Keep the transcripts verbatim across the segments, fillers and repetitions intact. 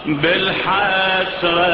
بالحسرة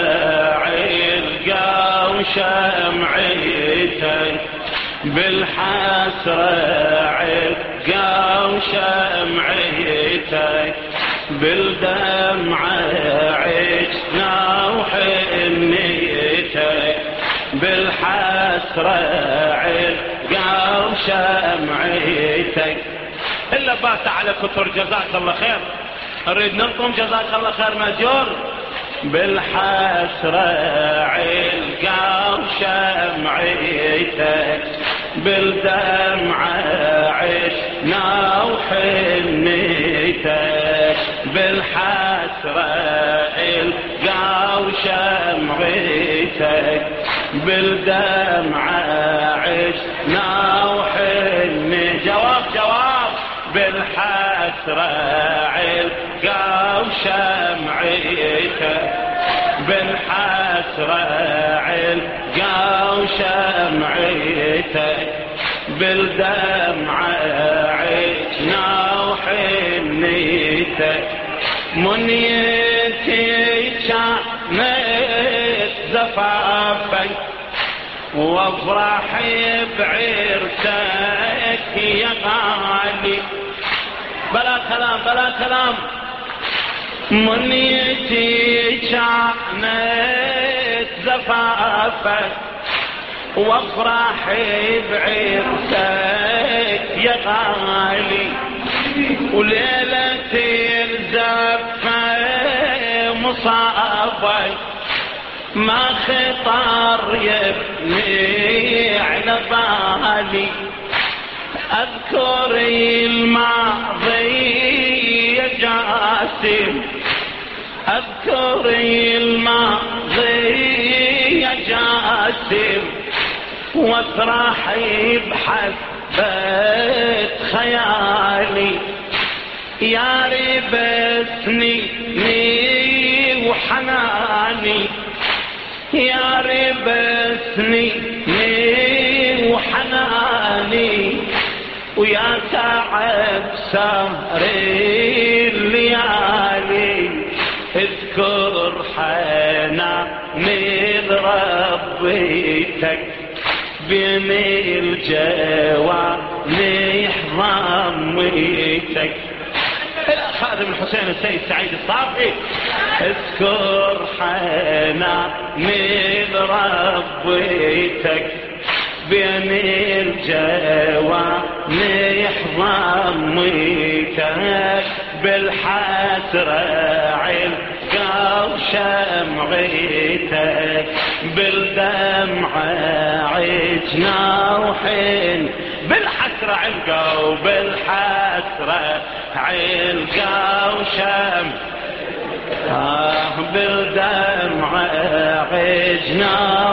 علقا وشمعتك، بالحسرة علقا وشمعتك، بالدمعة عشنا وحنيتك، بالحسرة علقا وشمعتك. إلا بات على كثر جزاك الله خير، نريد ننقم جزاك الله خير ماجور. بالحسرة علقا وشمعتك، بالدمعة عشنا وحنيتك، بالحسرة علقا وشمعتك، بالدمعة عشنا وحنيتك. جواب جواب. بالحسرة علقا وشمعتك، بالحسرة علقا وشمعتك، بالدمعة عشنا وحنيتك. منيتي كانت زفافك وافرح بعرسك يا غالي. بلا كلام بلا كلام. منيتي كانت زفافك وافرح بعرسك يا غالي، وليلة الزفة مصابك ما خطر يبني على بالي. أذكر الماضي يا جاسم، أذكر الماضي يا جاسم، واسرح بحسبة خيالي. يا ريب سنيني وحناني، يا ريب سنيني وحناني، ويا تعب سهر الليالي. اذكر حنان ربيتك بين الجوانح ضميتك. خادم الحسين السيد سعيد الصافي. اذكر حنان ربيتك بين الجوانح ضميتك، بالحسرة علقا وشمعتك، بالدمعة عجنا وحن. بالحسرة علقا وبالحسرة علقا وشم آه بالدمعة عجنا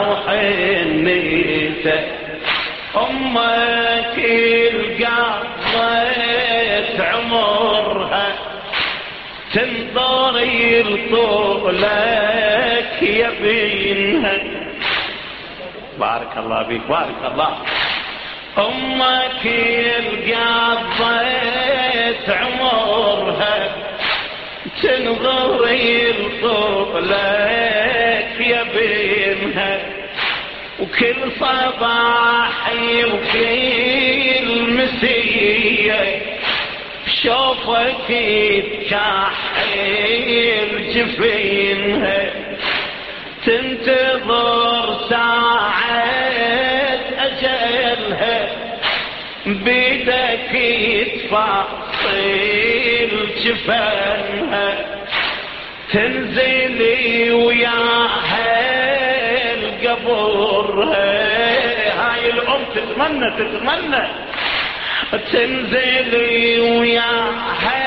وحنيتك. أمك القضيت عمرها تنظري لطولك يا بينها. بارك الله بيك بارك الله. أمك القضيت عمرها تنظري لطولك يا بينها، وكل صباحي وكل مسية شوفك تكحل جفينها، تنتظر ساعة أجلها بيدك تفصل جفنها، تنزلي وياها القبرها. هاي الأم تتمنى تتمنى تنزلي وياها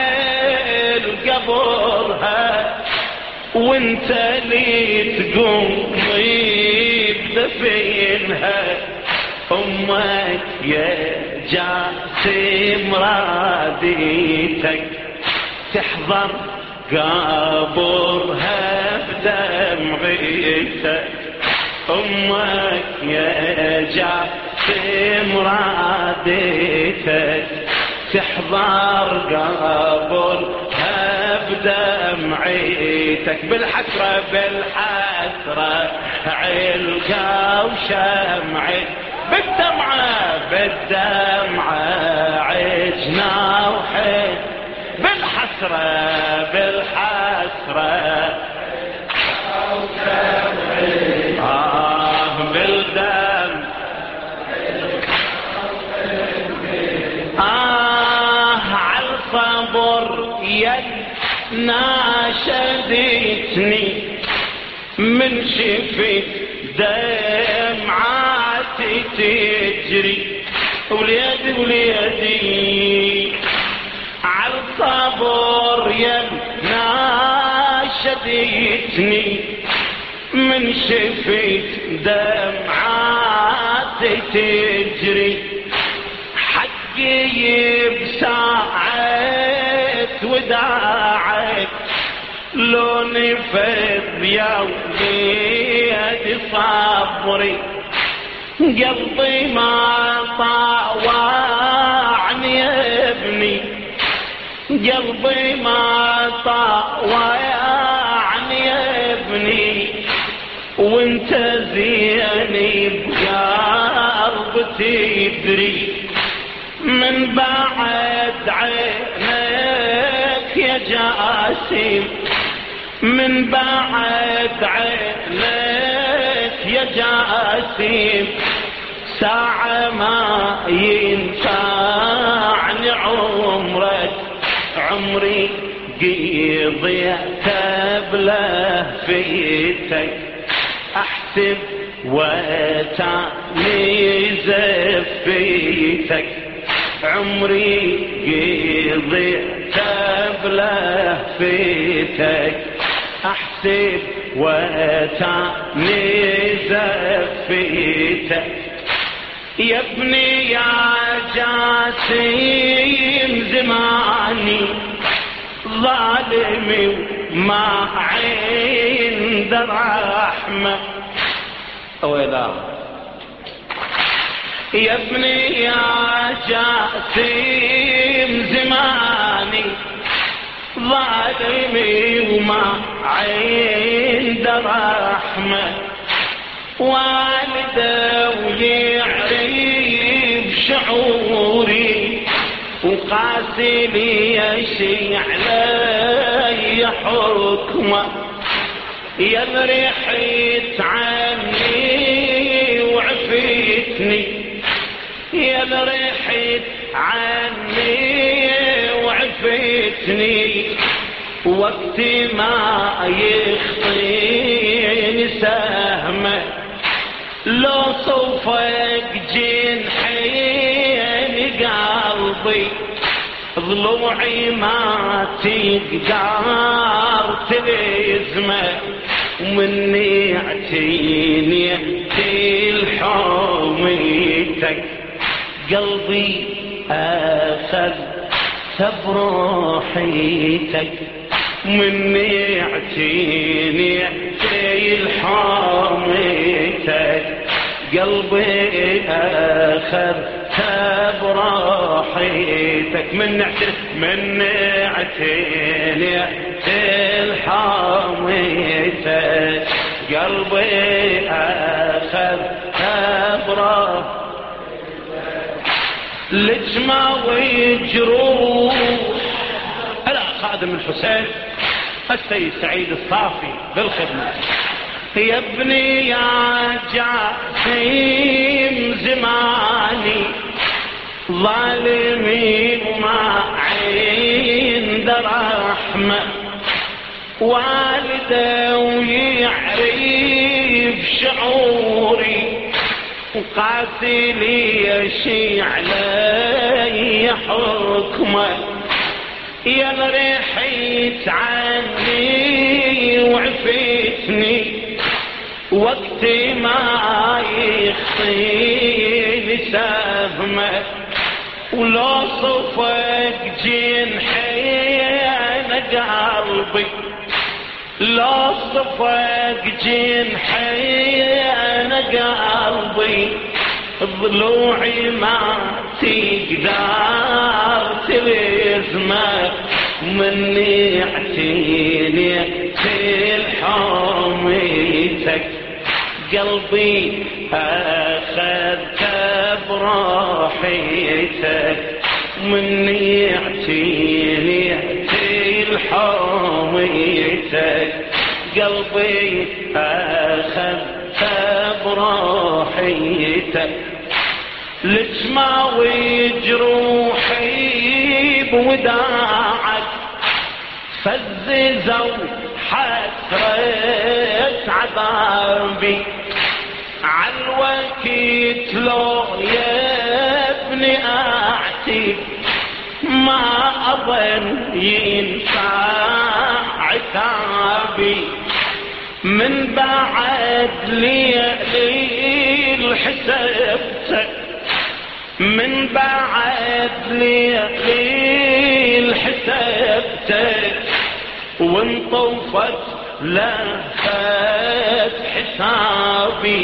القبرها، وانت اللي تقومي بدفينها. أمك يا جاسم راديتك تحضر قبرها بدمعتك. أمك يا جاسم راديتك تحضر قبرها دمعيتك بالحسرة بالحسرة علقة وشمعي بالدمعة بالدمعة عجنا وحيد بالحسرة بالحسرة آه بالدم آه عالصبر يد ناشدتني من شفت دمعاتي تجري وليدي وليدي عالصبر يد ناشدتني من شفت دمعاتي تجري حقي بساعة وداعك لو نفذ يا وليدي صبري قلبي ما طاوعني يا ابني قلبي ما طاوعني يا ابني وانت زيني بقلبي تدري من بعد عينك يا جاسم من بعد عينك يا جاسم ساعة ما ينفعني عمرك عمري قضيت بلهفتك احسب وتعني زفيتك عمري قضيت بلهفتك احسب وتعني زفيتك يا ابني يا جاسم زماني ظالمي وما عند رحمة ويلا يا ابني يا جاسم زماني ظالمي وما عند رحمة والده ويعرف شعوري وقاسي لي شي علي حكمه يا ريحت عني وعفتني يا ريحت عني وعفتني وقت ما يخطيني سهمه لو صوفك جنحين قلبي ضلوعي ما تقدر تلزمه ومني اعتيني الحوميتك قلبي اخذ بروحيتك مني اعتيني الحوميتك قلبي اخذ بروحيتك من اعتني من اعتني الحوميتك قلبي اخذ بروحيتك لجمة وجروح انا خادم الحسين السيد سعيد الصافي بالخدمة يا ابني يا جاسم زماني ظالمي وما عند رحمة والده ويعرف شعوري وقاسي لي شي علي حكمه يا ريحت عني وعفتني وقت ما يخطيني سهمه ولو صفك جنحين قلبي لو صفك جنحين قلبي ضلوعي ما تقدر تلزمه مني اعتني في الحوميتك قلبي أخذت براحيتك مني اعتني في الحوميتك قلبي أخذت براحيتك لجماوي جروحي بوداعك فززوا حسرة عذابي عالوكيت لو يا ابني اعتب ما اظن ينفع عتابي من بعد لي الحسبتك من بعد لي الحسبتك وانطفت لفت حسابي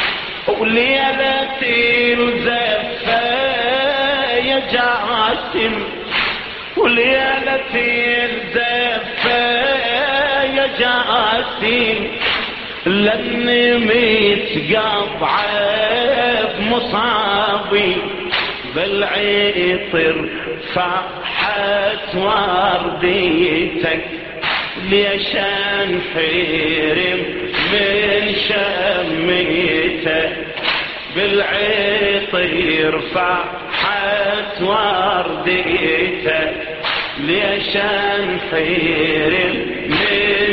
وليلتي الزفة يا جاسم وليلتي الزفة يا جاسم لاني متقطعة بمصابي بالعطر فحت ورديتك ليش انحرم من شميتك بالعطر فحت ورديتك ليش انحرم من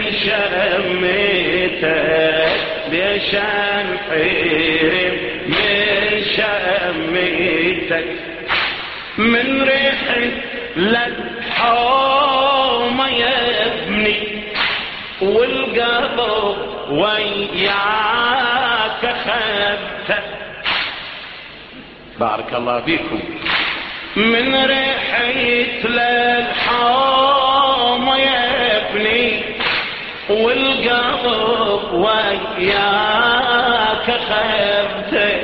شميتك ليش انحرم من شميتك من ريحة للحومة يا ابني والقلب وياك خدته بارك الله فيكم من ريحة للحومة يا ابني والقلب وياك خدته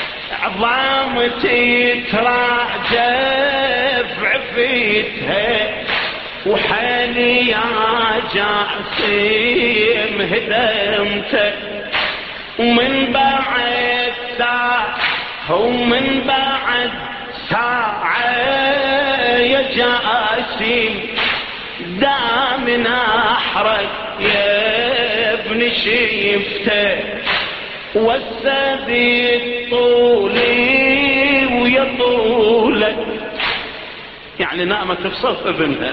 عظامتي تراجف عفيتها وحالي يا جاسم هدمتك ومن بعد ساعة ومن بعد ساعة يا جاسم دام نحرك يا ابن شيفتك والسبيل طولي ويطولك يعني نامت بصف ابنها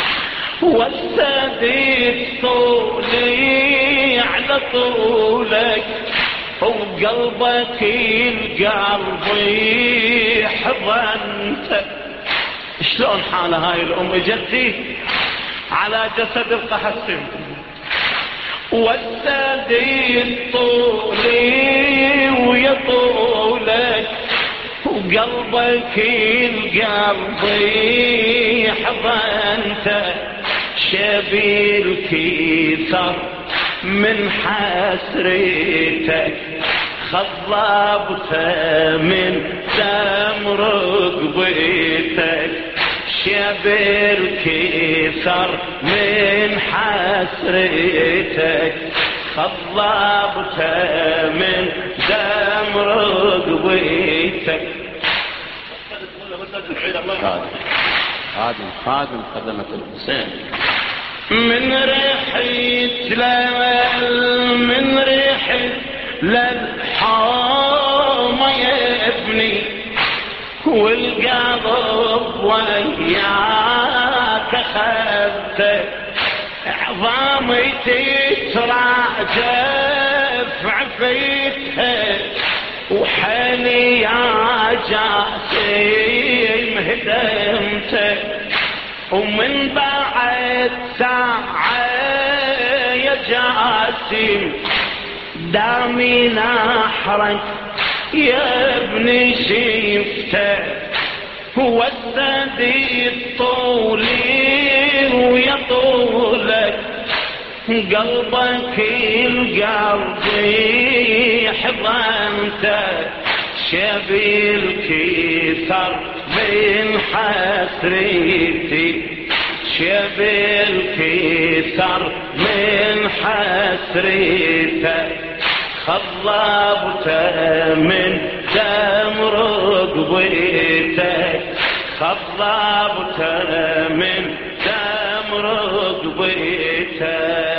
والسبيل طولي على طولك وقلبك القلب حضنتك شلون حال هاي الام جدي على جسد القحسن والسديد طولي ويطولك وقلبك القلب حضنتك شبيل كثر من حسرتك خضبت من دم رقبتك شبيل كثر من حسرتك خضبت من دم رقبتك خادم خادم خدمة الحسين من ريحة لل من ريحة للحومة يا ابني والقلب وياك خدتك عظامتي تراجف عفيتها وحالي يا جاسم هدمتك ومن بعد ساعة يا جاسم دامي نحرك يا ابني شفتك هو السديد طولي ويطولك قلبك القلب حضنتك شبيل كثر من حسرتي شيب الكسر من حسريته خضبته من دم رقبته خضبته من دم رقبته